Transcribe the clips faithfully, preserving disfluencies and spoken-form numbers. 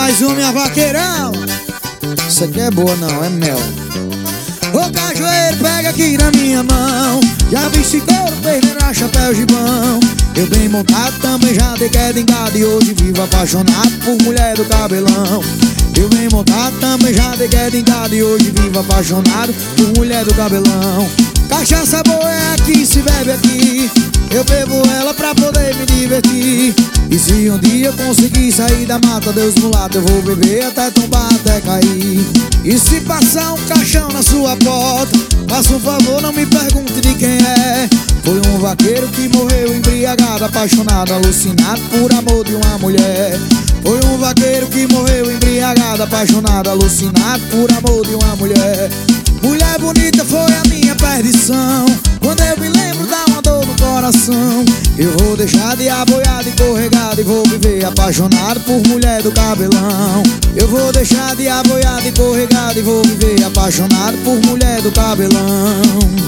Mais uma, minha vaqueirão. Isso aqui é boa não, é mel. Ô cajueiro, pega aqui na minha mão. Já vesti couro, perneira, chapéu, gibão. Eu bem montado também já dei queda em gado. E hoje vivo apaixonado por mulher do cabelão. Eu bem montado também já dei queda em gado. E hoje vivo apaixonado por mulher do cabelão. Cachaça boa é aqui, se bebe aqui. Eu bebo ela pra poder me divertir. E se um dia eu conseguir sair da mata, Deus mulato, eu vou beber até tombar, até cair. E se passar um caixão na sua porta, faça um favor, não me pergunte de quem é. Foi um vaqueiro que morreu embriagado, apaixonado, alucinado por amor de uma mulher. Foi um vaqueiro que morreu embriagado, apaixonado, alucinado por amor de uma mulher. Mulher bonita foi a minha perdição. Quando eu me lembro dá uma dor no coração. Eu vou deixar de aboiado e corregado e vou viver apaixonado por mulher do cabelão. Eu vou deixar de aboiado e corregado e vou viver apaixonado por mulher do cabelão.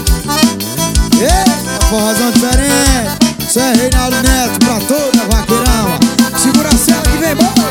Eita, forrozão diferente. Isso é Reinaldo Neto pra toda vaqueirão. Segura a cela que vem bom.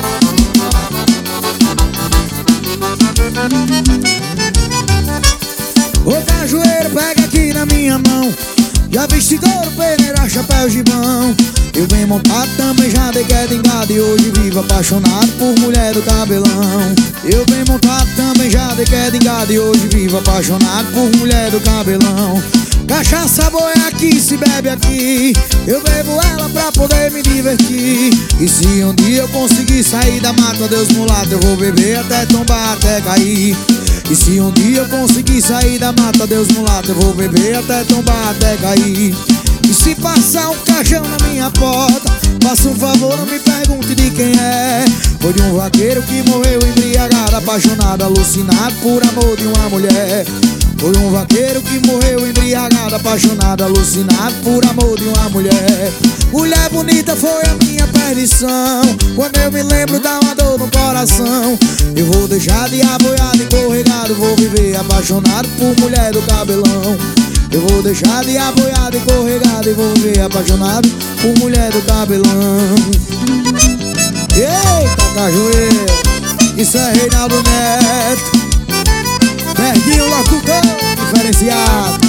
Ô cajueiro, pega aqui na minha mão. Já vesti couro, peneira, chapéu, gibão. Eu bem montado também já dei queda em gado. E hoje vivo apaixonado por mulher do cabelão. Eu bem montado também já dei queda em gado. E hoje vivo apaixonado por mulher do cabelão. Cachaça boa é aqui, se bebe aqui. Eu bebo ela pra poder me divertir. E se um dia eu conseguir sair da mata, Deus mulato, eu vou beber até tombar, até cair. E se um dia eu conseguir sair da mata, Deus mulato, eu vou beber até tombar, até cair. E se passar um caixão na minha porta, faça um favor, não me pergunte de quem é. Foi de um vaqueiro que morreu embriagado, apaixonado, alucinado por amor de uma mulher. Foi um vaqueiro que morreu embriagado, apaixonado, alucinado por amor de uma mulher. Mulher bonita foi a minha perdição. Quando eu me lembro dá uma dor no coração. Eu vou deixar de aboiado e corregado, vou viver apaixonado por mulher do cabelão. Eu vou deixar de aboiado e corregado e vou viver apaixonado por mulher do cabelão. Eita, cajueiro, isso é Reinaldo Neto. Perdinho locutor diferenciado.